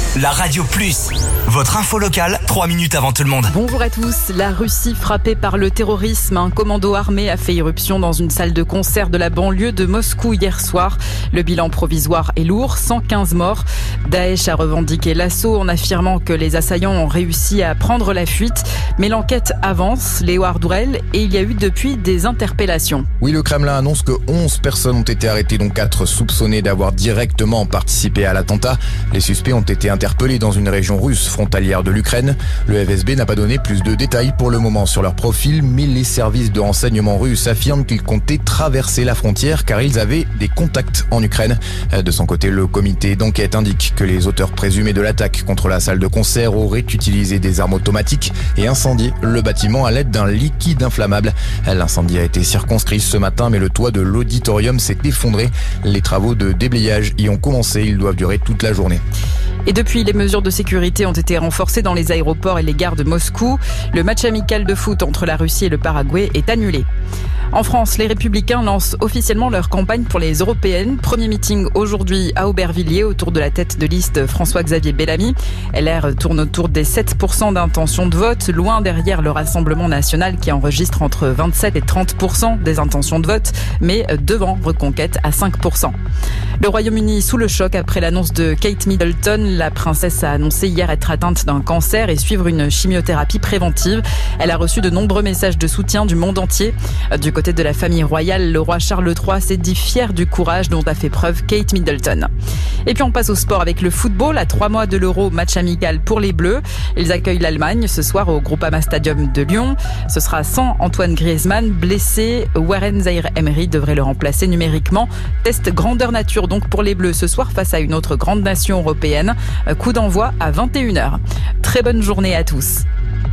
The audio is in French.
La Radio Plus, votre info locale, 3 minutes avant tout le monde. Bonjour à tous. La Russie frappée par le terrorisme. Un commando armé a fait irruption dans une salle de concert de la banlieue de Moscou hier soir. Le bilan provisoire est lourd, 115 morts. Daesh a revendiqué l'assaut en affirmant que les assaillants ont réussi à prendre la fuite. Mais l'enquête avance, Léo Ardouel, et il y a eu depuis des interpellations. Oui, le Kremlin annonce que 11 personnes ont été arrêtées, dont 4 soupçonnées d'avoir directement participé à l'attentat. Les suspects ont été interpellés dans une région russe frontalière de l'Ukraine. Le FSB n'a pas donné plus de détails pour le moment sur leur profil, mais les services de renseignement russes affirment qu'ils comptaient traverser la frontière car ils avaient des contacts en Ukraine. De son côté, le comité d'enquête indique que les auteurs présumés de l'attaque contre la salle de concert auraient utilisé des armes automatiques et incendié le bâtiment à l'aide d'un liquide inflammable. L'incendie a été circonscrit ce matin, mais le toit de l'auditorium s'est effondré. Les travaux de déblayage y ont commencé. Ils doivent durer toute la journée. Et depuis, les mesures de sécurité ont été renforcées dans les aéroports et les gares de Moscou. Le match amical de foot entre la Russie et le Paraguay est annulé. En France, les Républicains lancent officiellement leur campagne pour les européennes. Premier meeting aujourd'hui à Aubervilliers autour de la tête de liste François-Xavier Bellamy. LR tourne autour des 7% d'intention de vote, loin derrière le Rassemblement national qui enregistre entre 27 et 30% des intentions de vote, mais devant Reconquête à 5%. Le Royaume-Uni sous le choc après l'annonce de Kate Middleton. La princesse a annoncé hier être atteinte d'un cancer et suivre une chimiothérapie préventive. Elle a reçu de nombreux messages de soutien du monde entier. Du côté de la famille royale, le roi Charles III s'est dit fier du courage dont a fait preuve Kate Middleton. Et puis on passe au sport avec le football. À 3 mois de l'Euro, match amical pour les Bleus. Ils accueillent l'Allemagne ce soir au Groupama Stadium de Lyon. Ce sera sans Antoine Griezmann, blessé. Warren Zaïre-Emery devrait le remplacer numériquement. Test grandeur nature donc pour les Bleus ce soir face à une autre grande nation européenne. Coup d'envoi à 21h. Très bonne journée à tous.